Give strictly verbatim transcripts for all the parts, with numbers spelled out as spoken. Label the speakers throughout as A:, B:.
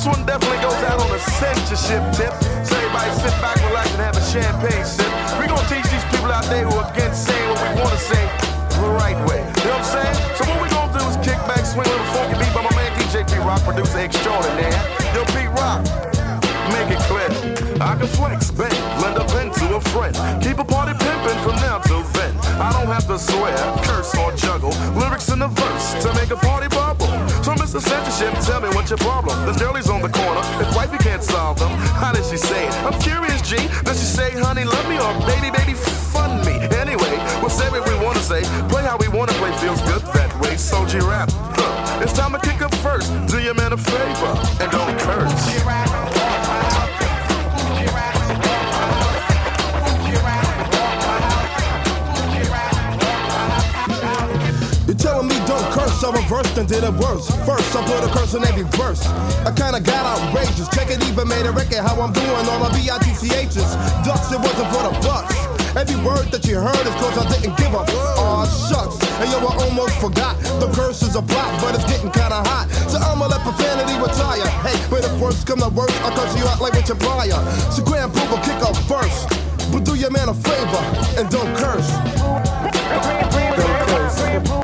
A: one definitely goes out on a censorship tip. So everybody sit back, relax, and have a champagne sip. We gonna teach these people out there who are against saying what we wanna say the right way. You know what I'm saying? So what we gonna do is kick back, swing a little funky beat by my man D J P Rock, producer extraordinaire. Yo, P Rock, make it clear. I can flex, bend, lend a pen to a friend. Keep a party pimpin' from now till then. I don't have to swear, curse, or juggle lyrics in the verse to make a party bubble. So Mister Censorship, tell me what's your problem. There's girlies on the corner, if wifey can't solve them, how does she say it? I'm curious, G, does she say, honey, love me, or baby, baby, fun me? Anyway, we'll say what we wanna say, play how we wanna play, feels good that way. So G-Rap, huh, it's time to kick up first. Do your man a favor, and don't curse.
B: Telling me don't curse, I reversed and did it worse. First, I put a curse in every verse. I kinda got outrageous. Check it, even made a record how I'm doing all the B I T C H's. Ducks, it wasn't for the bucks. Every word that you heard is cause I didn't give a aw shucks. And yo, I almost forgot. The curse is a block, but it's getting kinda hot. So I'ma let profanity retire. Hey, but if worse come to worse, I'll curse you out like with your prior. So Grand Proof will kick up first. But do your man a favor and don't curse. Don't curse.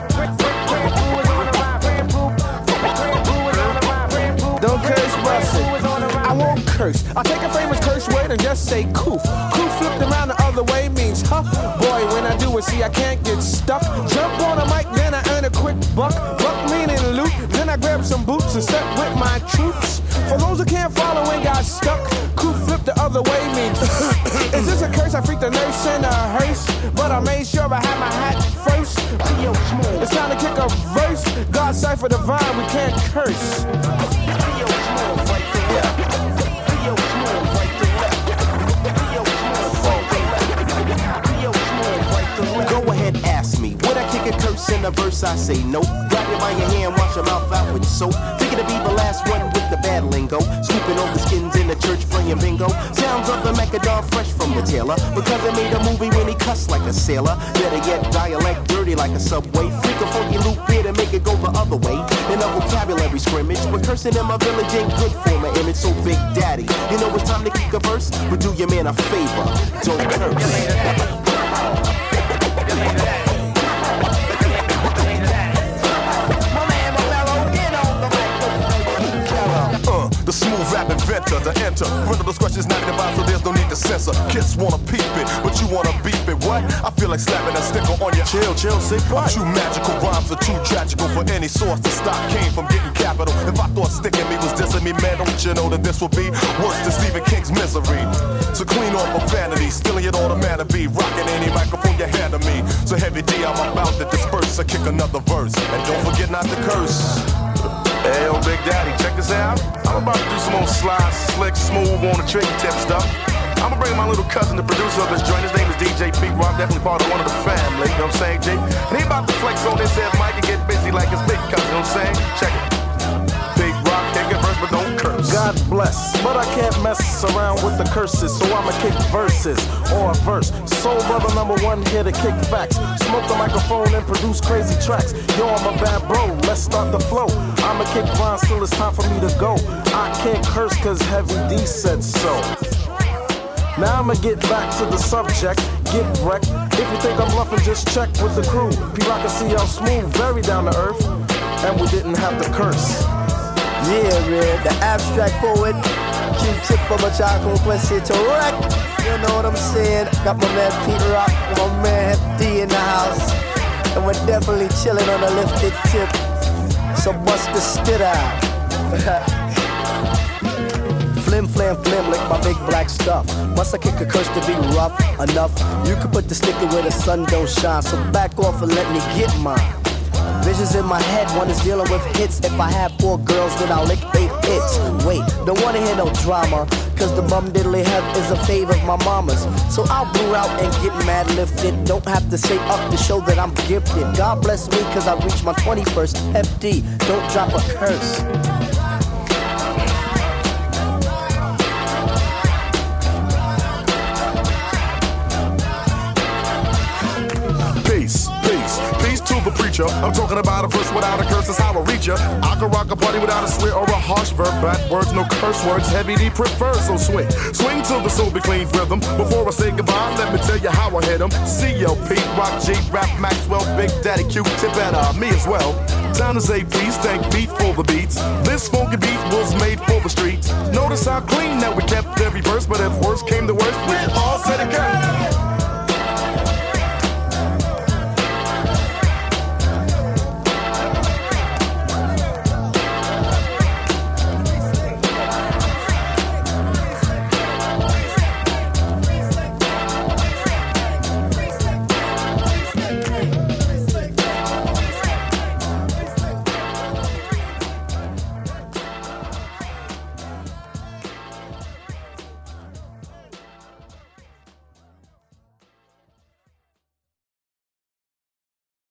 C: Don't curse, Russell. I won't curse. I'll take a famous curse word and just say coof. Coof flipped around the other way means huh. Boy, when I do it, see, I can't get stuck. Jump on a mic, then I earn a quick buck. Buck meaning loot. Then I grab some boots and step with my troops. For those who can't follow and got stuck, coof flipped the other way means is this a curse? I freaked the nurse in a hearse, but I made sure I had my hat first. It's time to kick a verse. God cipher divine, we can't curse.
D: Go ahead, ask me. Would I kick a curse in a verse? I say no. Grab you by your hand, wash your mouth out with soap. Thinking to be the last one with the bad lingo. Scooping over skins in the church, playing bingo. Sounds of the Macadam fresh from the tailor. Because I made a movie when he cussed like a sailor. Better yet, dialect dirty like a subway. Freak a funky loop here to make it go the other way. In a vocabulary scrimmage, but cursing in my village ain't good for my image. So Big Daddy, you know it's time to kick a verse, but do your man a favor, don't curse.
A: The smooth rap inventor, the enter. Render those questions not divided, so there's no need to censor. Kids wanna peep it, but you wanna beep it. What? I feel like slapping a sticker on your chill, chill, say what? Too magical rhymes are too tragical for any source to stop. Came from getting capital. If I thought sticking me was dissing me, man, don't you know that this would be worse than Stephen King's Misery? So clean off profanity, stealing it all the man to be. Rocking any microphone you hand to me. So heavy D, I'm about to disperse. I kick another verse, and don't forget not to curse. Hey, yo, Big Daddy, check this out. I'm about to do some more slide, slick, smooth on the tricky tip stuff. I'm gonna bring my little cousin, the producer of this joint. His name is D J P Rock, definitely part of one of the family, you know what I'm saying, G? And he about to flex on this head mic and get busy like his big cousin, you know what I'm saying? Check it. Big Rock, kick a verse, but don't curse.
C: God bless, but I can't mess around with the curses, so I'ma kick verses or a verse. Soul brother number one here to kick facts. Smoke the microphone and produce crazy tracks. Yo, I'm a bad bro, let's start the flow. I'ma kick rhymes till it's time for me to go. I can't curse cause Heavy D said so. Now I'ma get back to the subject, get wrecked. If you think I'm bluffing, just check with the crew. P-Rock and C L Smooth, very down to earth, and we didn't have to curse.
E: Yeah, man, the abstract poet, Q-tip from a chocolate Quincy to wreck. You know what I'm saying? Got my man Pete Rock and my man Hep D in the house. And we're definitely chilling on a lifted tip. So bust the skid out. Flim, flam, flim, like my big black stuff. Must I kick a curse to be rough enough? You can put the sticker where the sun don't shine. So back off and let me get mine. Visions in my head, one is dealing with hits. If I have four girls, then I'll lick eight hits. Wait, don't wanna hear no drama, cause the bum diddly have is a fave of my mama's. So I'll brew out and get mad lifted. Don't have to say up to show that I'm gifted. God bless me cause I reached my twenty-first. F D, don't drop a curse.
A: Peace, peace, peace to the pre preacher. I'm talking about a verse without a curse, that's how I reach ya. I can rock a party without a swear or a harsh verb. Bad words, no curse words, heavy D prefer, so swing. Swing till the soul be clean rhythm. Before I say goodbye, let me tell you how I hit 'em. C L P, Rock G, Rap Maxwell, Big Daddy Q-Tip, and uh, me as well. Time to say peace, thank beat for the beats. This funky beat was made for the streets. Notice how clean that we kept every verse, but if worse came to worst, we all said it again.